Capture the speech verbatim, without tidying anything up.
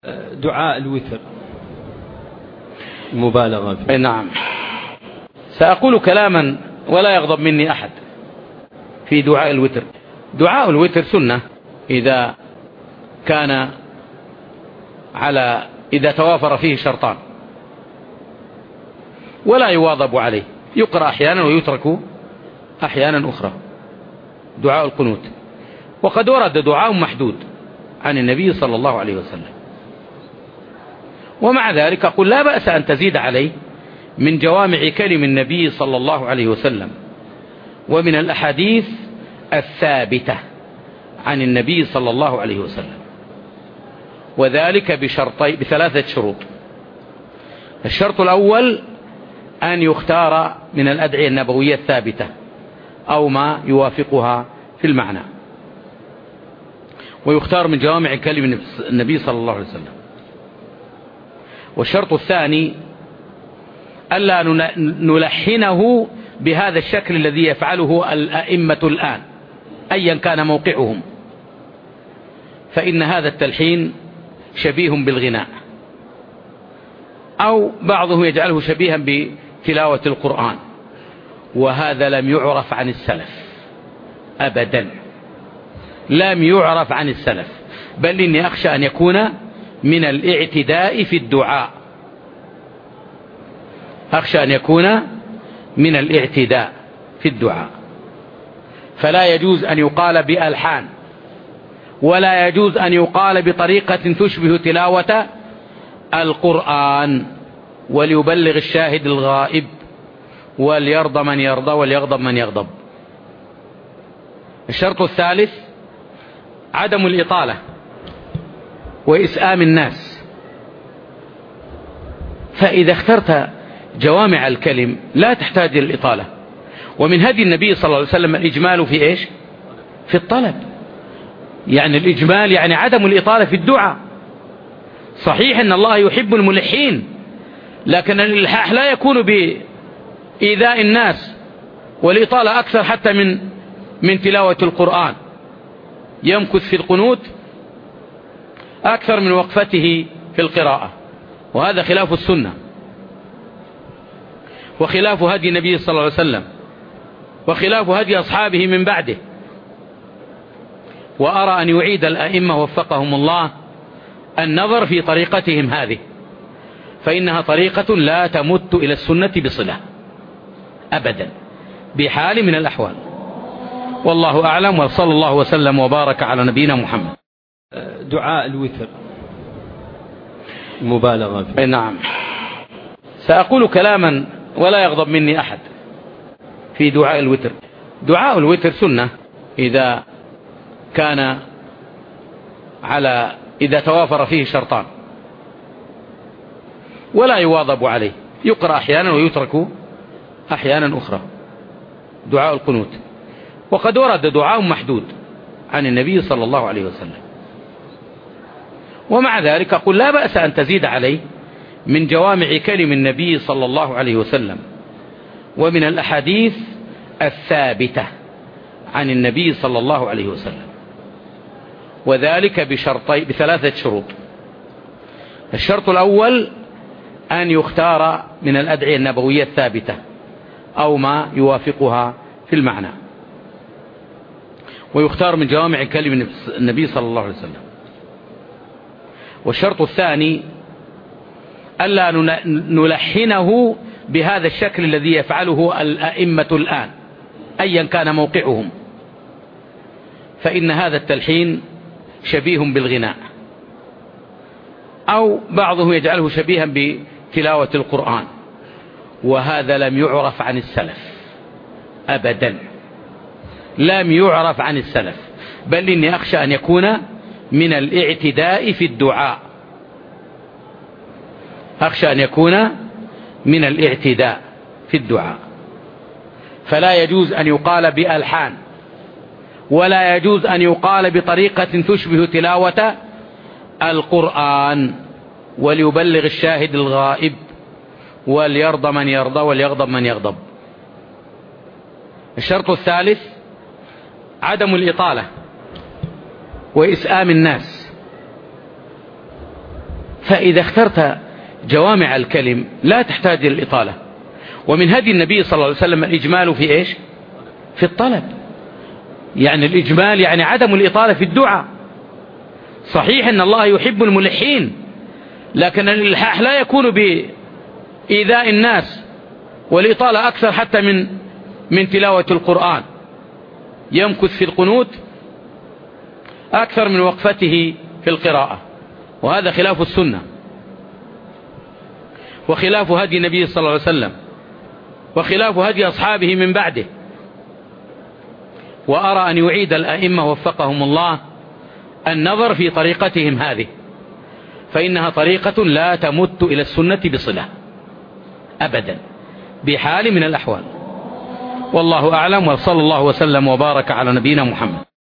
دعاء الوتر مبالغة فيه. نعم، سأقول كلاما ولا يغضب مني أحد في دعاء الوتر. دعاء الوتر سنة إذا كان على إذا توافر فيه شرطان، ولا يواظب عليه، يقرأ أحيانا ويترك أحيانا أخرى. دعاء القنوت، وقد ورد دعاء محدود عن النبي صلى الله عليه وسلم، ومع ذلك أقول لا بأس أن تزيد عليه من جوامع كلم النبي صلى الله عليه وسلم ومن الأحاديث الثابتة عن النبي صلى الله عليه وسلم، وذلك بشرطي بثلاثة شروط. الشرط الأول أن يختار من الأدعية النبوية الثابتة أو ما يوافقها في المعنى، ويختار من جوامع كلم النبي صلى الله عليه وسلم. والشرط الثاني ألا نلحنه بهذا الشكل الذي يفعله الأئمة الآن أيا كان موقعهم، فإن هذا التلحين شبيه بالغناء، أو بعضهم يجعله شبيها بتلاوة القرآن، وهذا لم يعرف عن السلف أبدا، لم يعرف عن السلف، بل إني أخشى أن يكون من الاعتداء في الدعاء، أخشى أن يكون من الاعتداء في الدعاء. فلا يجوز أن يقال بألحان، ولا يجوز أن يقال بطريقة تشبه تلاوة القرآن. وليبلغ الشاهد الغائب، وليرضى من يرضى، وليغضب من يغضب. الشرط الثالث عدم الإطالة وإسآم الناس. فإذا اخترت جوامع الكلم لا تحتاج إلى الإطالة. ومن هدي النبي صلى الله عليه وسلم الإجمال في إيش؟ في الطلب. يعني الإجمال يعني عدم الإطالة في الدعاء. صحيح أن الله يحب الملحين، لكن الإلحاح لا يكون بإيذاء الناس، والإطالة أكثر حتى من من تلاوة القرآن. يمكث في القنوت أكثر من وقفته في القراءة، وهذا خلاف السنة وخلاف هدي النبي صلى الله عليه وسلم وخلاف هدي أصحابه من بعده. وأرى أن يعيد الأئمة وفقهم الله النظر في طريقتهم هذه، فإنها طريقة لا تمت إلى السنة بصلة أبدا بحال من الأحوال. والله أعلم، وصلى الله وسلم وبارك على نبينا محمد. دعاء الوتر مبالغة فيه. نعم، سأقول كلاما ولا يغضب مني أحد في دعاء الوتر. دعاء الوتر سنة إذا كان على إذا توافر فيه شرطان، ولا يواظب عليه، يقرأ أحيانا ويترك أحيانا أخرى. دعاء القنوت، وقد ورد دعاء محدود عن النبي صلى الله عليه وسلم، ومع ذلك أقول لا بأس أن تزيد عليه من جوامع كلم النبي صلى الله عليه وسلم ومن الأحاديث الثابتة عن النبي صلى الله عليه وسلم، وذلك بشرطي بثلاثة شروط. الشرط الأول أن يختار من الأدعية النبوية الثابتة أو ما يوافقها في المعنى، ويختار من جوامع كلم النبي صلى الله عليه وسلم. والشرط الثاني ألا نلحنه بهذا الشكل الذي يفعله الأئمة الآن أيا كان موقعهم، فإن هذا التلحين شبيه بالغناء، أو بعضهم يجعله شبيها بتلاوة القرآن، وهذا لم يعرف عن السلف أبدا، لم يعرف عن السلف، بل إني أخشى أن يكون من الاعتداء في الدعاء، أخشى أن يكون من الاعتداء في الدعاء. فلا يجوز أن يقال بألحان، ولا يجوز أن يقال بطريقة تشبه تلاوة القرآن. وليبلغ الشاهد الغائب، وليرضى من يرضى، وليغضب من يغضب. الشرط الثالث عدم الإطالة وإسآم الناس. فإذا اخترت جوامع الكلم لا تحتاج إلى الإطالة. ومن هدي النبي صلى الله عليه وسلم الإجمال في إيش؟ في الطلب. يعني الإجمال يعني عدم الإطالة في الدعاء. صحيح أن الله يحب الملحين، لكن الإلحاح لا يكون بإيذاء الناس، والإطالة أكثر حتى من من تلاوة القرآن. يمكث في القنوت أكثر من وقفته في القراءة، وهذا خلاف السنة وخلاف هدي النبي صلى الله عليه وسلم وخلاف هدي أصحابه من بعده. وأرى أن يعيد الأئمة وفقهم الله النظر في طريقتهم هذه، فإنها طريقة لا تمت إلى السنة بصلة أبدا بحال من الأحوال. والله أعلم، وصلى الله وسلم وبارك على نبينا محمد.